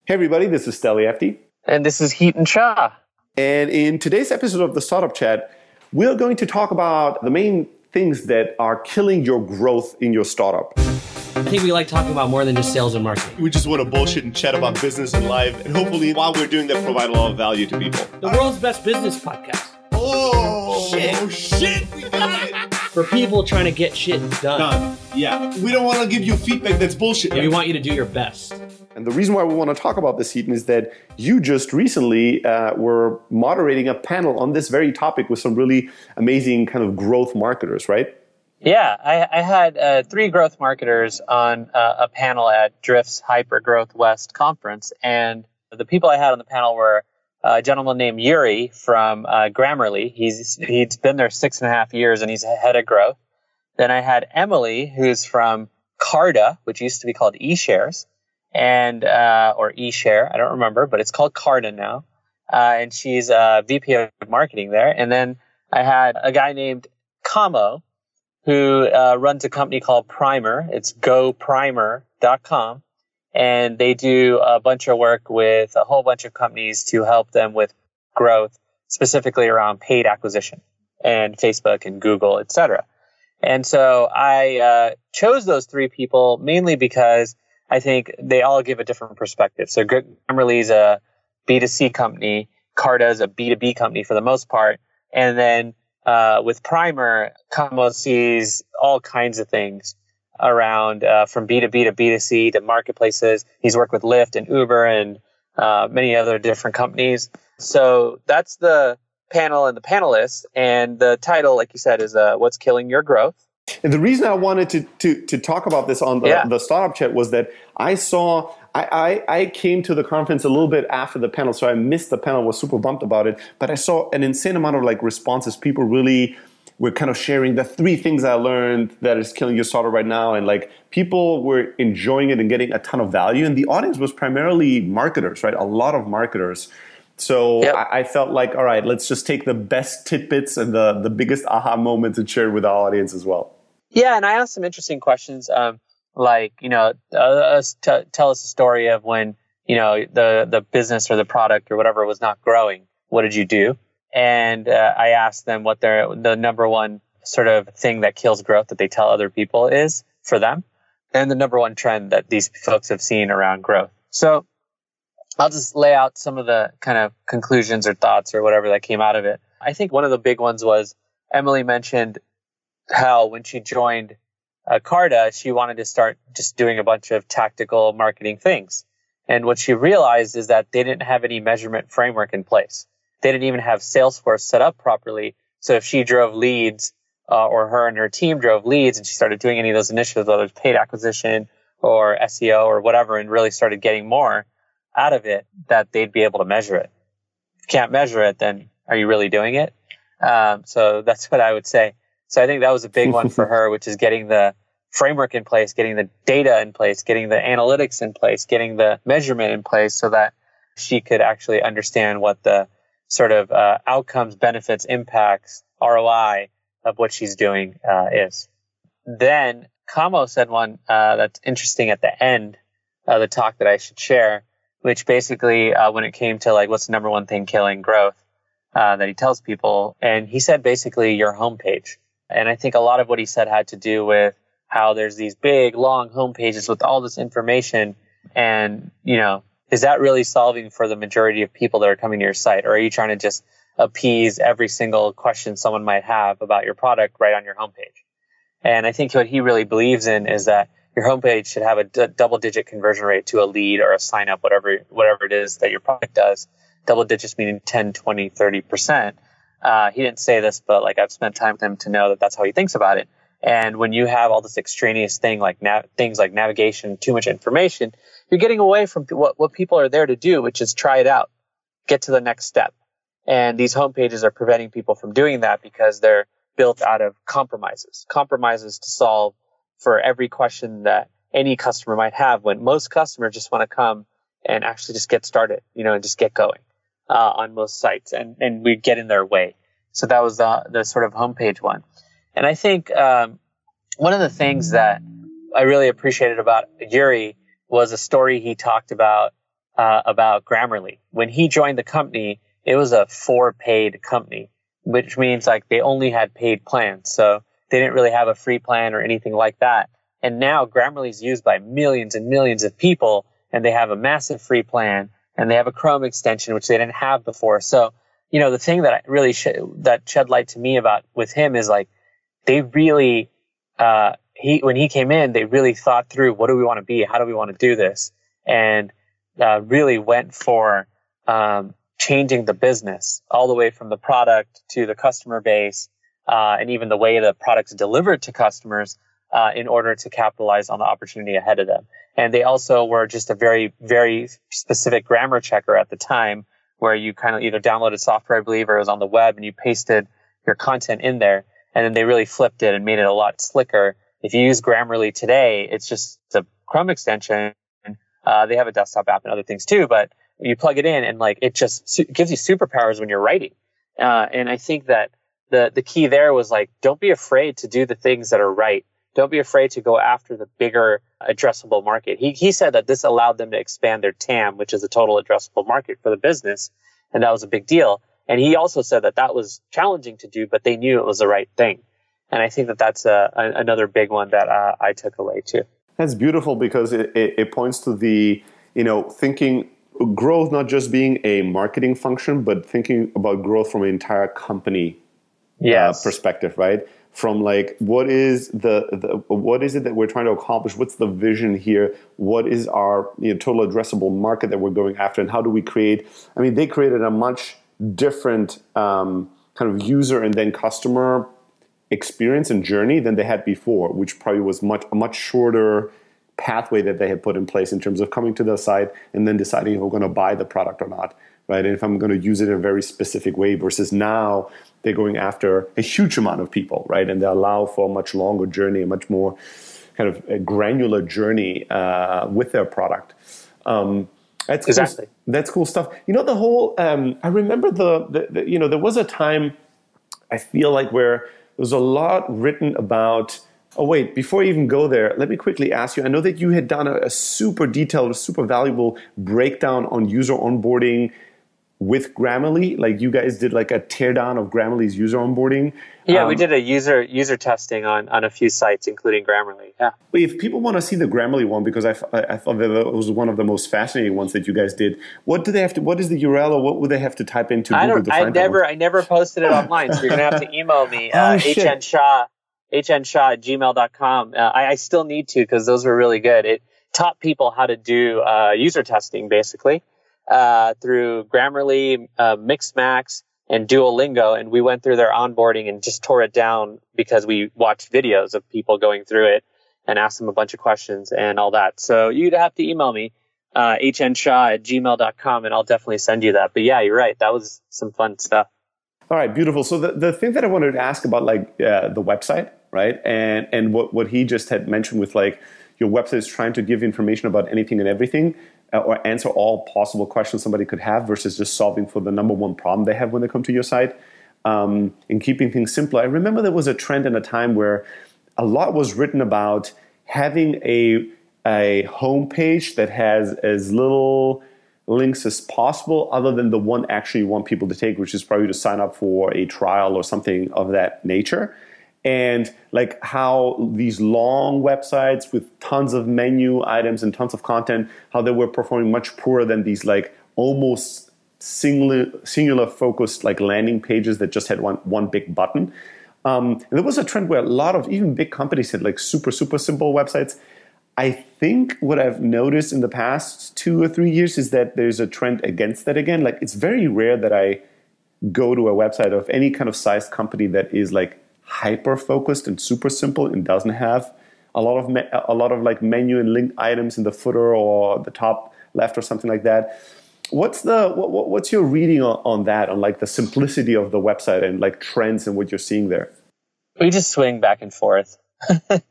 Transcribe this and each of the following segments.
Hey everybody, this is Steli Efti. And this is Heaton Shah. And in today's episode of the Startup Chat, we're going to talk about the main things that are killing your growth in your startup. I think we like talking about more than just sales and marketing. We just want to bullshit and chat about business and life. And hopefully, while we're doing that, provide a lot of value to people. The world's best business podcast. Oh, shit. We got it. For people trying to get shit done. Yeah. We don't want to give you feedback that's bullshit. We want you to do your best. And the reason why we want to talk about this, Heaton, is that you just recently were moderating a panel on this very topic with some really amazing kind of growth marketers, right? Yeah, I had 3 growth marketers on a panel at Drift's Hyper Growth West conference. And the people I had on the panel were a gentleman named Yuri from Grammarly. He's been there 6.5 years and he's head of growth. Then I had Emily, who's from Carta, which used to be called eShares, and or eShare, I don't remember, but it's called Carta now. And she's VP of marketing there. And then I had a guy named Kamo, who runs a company called Primer. It's goprimer.com. And they do a bunch of work with a whole bunch of companies to help them with growth, specifically around paid acquisition and Facebook and Google, et cetera. And so I chose those 3 people mainly because I think they all give a different perspective. So Grammarly is a B2C company. Carta is a B2B company for the most part. And then with Primer, Kamo sees all kinds of things around from B2B to B2C to marketplaces. He's worked with Lyft and Uber and many other different companies. So that's the panel and the panelists. And the title, like you said, is What's Killing Your Growth? And the reason I wanted to talk about this on the Startup Chat was that I came to the conference a little bit after the panel, so I missed the panel, was super bummed about it. But I saw an insane amount of responses. People really were kind of sharing the 3 things I learned that is killing your startup right now. And people were enjoying it and getting a ton of value. And the audience was primarily marketers, right? A lot of marketers. So yep. I felt like, all right, let's just take the best tidbits and the biggest aha moments and share it with our audience as well. Yeah, and I asked some interesting questions, tell us a story of when, the business or the product or whatever was not growing. What did you do? And I asked them what the number one sort of thing that kills growth that they tell other people is for them, and the number one trend that these folks have seen around growth. So I'll just lay out some of the kind of conclusions or thoughts or whatever that came out of it. I think one of the big ones was Emily mentioned how when she joined Carta, she wanted to start just doing a bunch of tactical marketing things. And what she realized is that they didn't have any measurement framework in place. They didn't even have Salesforce set up properly. So if she drove leads or her and her team drove leads and she started doing any of those initiatives, whether it's paid acquisition or SEO or whatever, and really started getting more out of it, that they'd be able to measure it. If you can't measure it, then are you really doing it? So that's what I would say. So I think that was a big one for her, which is getting the framework in place, getting the data in place, getting the analytics in place, getting the measurement in place so that she could actually understand what the sort of outcomes, benefits, impacts, ROI of what she's doing is. Then Kamo said one that's interesting at the end of the talk that I should share, which basically when it came to what's the number one thing killing growth that he tells people, and he said basically your homepage. And I think a lot of what he said had to do with how there's these big, long homepages with all this information. And, is that really solving for the majority of people that are coming to your site? Or are you trying to just appease every single question someone might have about your product right on your homepage? And I think what he really believes in is that your homepage should have a double-digit conversion rate to a lead or a sign-up, whatever it is that your product does. Double digits meaning 10, 20, 30%. He didn't say this, but I've spent time with him to know that that's how he thinks about it. And when you have all this extraneous things like navigation, too much information, you're getting away from what people are there to do, which is try it out, get to the next step. And these homepages are preventing people from doing that because they're built out of compromises to solve for every question that any customer might have, when most customers just want to come and actually just get started, and just get going on most sites, and we get in their way. So that was the sort of homepage one. And I think one of the things that I really appreciated about Yuri was a story he talked about about Grammarly. When he joined the company, it was a 4 paid company, which means like they only had paid plans. So they didn't really have a free plan or anything like that. And now Grammarly is used by millions and millions of people, and they have a massive free plan, and they have a Chrome extension, which they didn't have before. So, the thing that really that shed light to me about with him is like, they really, when he came in, they really thought through, what do we want to be? How do we want to do this? And really went for changing the business all the way from the product to the customer base, and even the way the product's delivered to customers, in order to capitalize on the opportunity ahead of them. And they also were just a very, very specific grammar checker at the time, where you kind of either downloaded software, I believe, or it was on the web, and you pasted your content in there. And then they really flipped it and made it a lot slicker. If you use Grammarly today, it's just a Chrome extension. They have a desktop app and other things too, but you plug it in and like it just gives you superpowers when you're writing. And I think that the key there was like, don't be afraid to do the things that are right. Don't be afraid to go after the bigger addressable market. He said that this allowed them to expand their TAM, which is the total addressable market for the business. And that was a big deal. And he also said that was challenging to do, but they knew it was the right thing. And I think that that's another big one that I took away too. That's beautiful, because it points to the, thinking growth not just being a marketing function, but thinking about growth from an entire company perspective, right? From like, what is what is it that we're trying to accomplish? What's the vision here? What is our total addressable market that we're going after, and how do we create? I mean, they created a much different kind of user and then customer experience and journey than they had before, which probably was a much shorter pathway that they had put in place in terms of coming to the site and then deciding if we're going to buy the product or not, right? And if I'm going to use it in a very specific way, versus now they're going after a huge amount of people, right? And they allow for a much longer journey, a much more kind of a granular journey with their product. That's cool. Exactly. That's cool stuff. The whole, I remember there was a time, I feel like, where there was a lot written about, oh wait, before I even go there, let me quickly ask you, I know that you had done a super detailed, super valuable breakdown on user onboarding with Grammarly. Like you guys did like a teardown of Grammarly's user onboarding. Yeah, we did a user testing on a few sites, including Grammarly. Yeah. If people want to see the Grammarly one, because I thought that it was one of the most fascinating ones that you guys did. What do they have to? What is the URL, or what would they have to type into Google to find that one? I never posted it online, so you're gonna have to email me. hnshaw@gmail.com. I still need to, because those were really good. It taught people how to do user testing, basically. Through Grammarly, Mixmax, and Duolingo, and we went through their onboarding and just tore it down because we watched videos of people going through it and asked them a bunch of questions and all that. So you'd have to email me, hnshaw@gmail.com, and I'll definitely send you that. But yeah, you're right. That was some fun stuff. All right, beautiful. So the thing that I wanted to ask about, like the website, right? And what he just had mentioned with like your website is trying to give information about anything and everything, or answer all possible questions somebody could have, versus just solving for the number one problem they have when they come to your site, and keeping things simple. I remember there was a trend in a time where a lot was written about having a homepage that has as little links as possible, other than the one actually you want people to take, which is probably to sign up for a trial or something of that nature. And like how these long websites with tons of menu items and tons of content, how they were performing much poorer than these like almost singular focused like landing pages that just had one big button. And there was a trend where a lot of even big companies had like super simple websites. I think what I've noticed in the past 2 or 3 years is that there's a trend against that again. Like it's very rare that I go to a website of any kind of sized company that is like hyper focused and super simple and doesn't have a lot of like menu and link items in the footer or the top left or something like that. What's your reading on that, on like the simplicity of the website and like trends and what you're seeing there? We just swing back and forth. And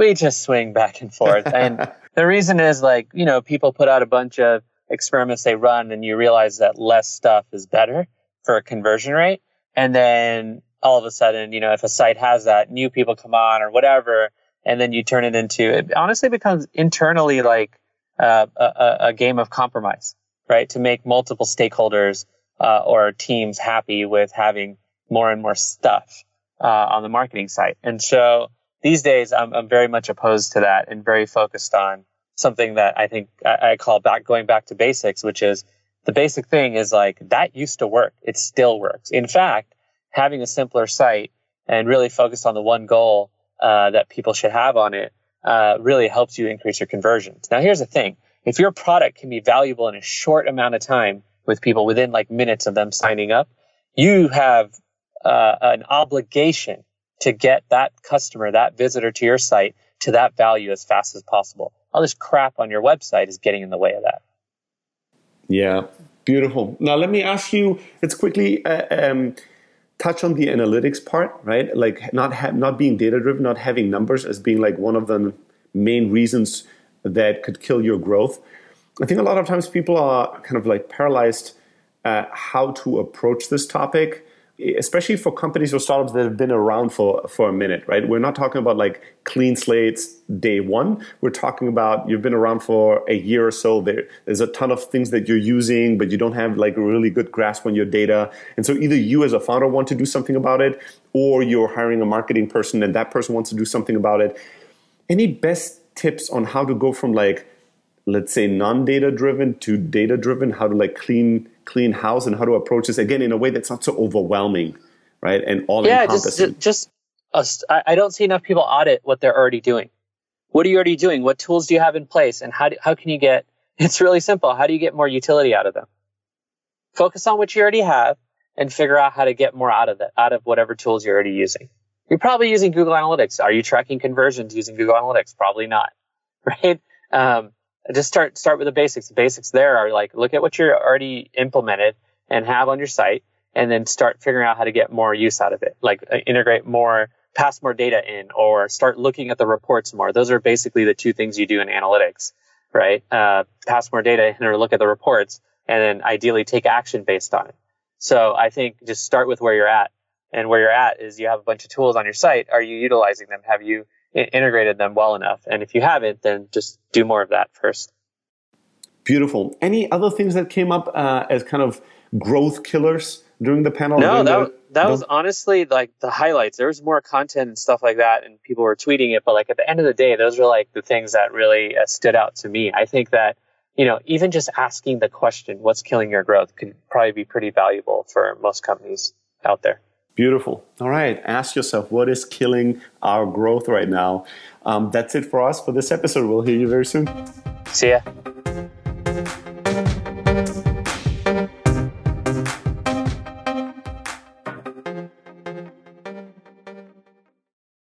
the reason is like, people put out a bunch of experiments they run, and you realize that less stuff is better for a conversion rate. And then all of a sudden, if a site has that, new people come on or whatever, and then you turn it honestly becomes internally like a game of compromise. right? To make multiple stakeholders or teams happy with having more and more stuff on the marketing site. And so these days, I'm very much opposed to that and very focused on something that I think I call going back to basics, which is the basic thing is like that used to work. It still works. In fact, having a simpler site and really focus on the one goal that people should have on it really helps you increase your conversions. Now, here's the thing. If your product can be valuable in a short amount of time with people within like minutes of them signing up, you have an obligation to get that customer, that visitor to your site to that value as fast as possible. All this crap on your website is getting in the way of that. Yeah, beautiful. Now, let me ask you, let's quickly touch on the analytics part, right? Like not being data-driven, not having numbers as being like one of the main reasons that could kill your growth. I think a lot of times people are kind of like paralyzed how to approach this topic, especially for companies or startups that have been around for a minute, right? We're not talking about like clean slates day one. We're talking about you've been around for a year or so. There's a ton of things that you're using, but you don't have like a really good grasp on your data. And so either you as a founder want to do something about it, or you're hiring a marketing person and that person wants to do something about it. Any best tips on how to go from like, let's say, non-data driven to data driven, how to like clean house and how to approach this again in a way that's not so overwhelming, right? And all encompassing. I don't see enough people audit what they're already doing. What are you already doing? What tools do you have in place? And how can you get, it's really simple. How do you get more utility out of them? Focus on what you already have and figure out how to get more out of whatever tools you're already using. You're probably using Google Analytics. Are you tracking conversions using Google Analytics? Probably not, right? Just start with the basics. The basics there are like, look at what you're already implemented and have on your site, and then start figuring out how to get more use out of it. Like integrate more, pass more data in, or start looking at the reports more. Those are basically the two things you do in analytics, right? Pass more data in or look at the reports, and then ideally take action based on it. So I think just start with where you're at. And where you're at is you have a bunch of tools on your site. Are you utilizing them? Have you integrated them well enough? And if you haven't, then just do more of that first. Beautiful. Any other things that came up as kind of growth killers during the panel? No, that was honestly like the highlights. There was more content and stuff like that, and people were tweeting it. But like at the end of the day, those were like the things that really stood out to me. I think that, even just asking the question, what's killing your growth, could probably be pretty valuable for most companies out there. Beautiful. All right. Ask yourself, what is killing our growth right now? That's it for us for this episode. We'll hear you very soon. See ya.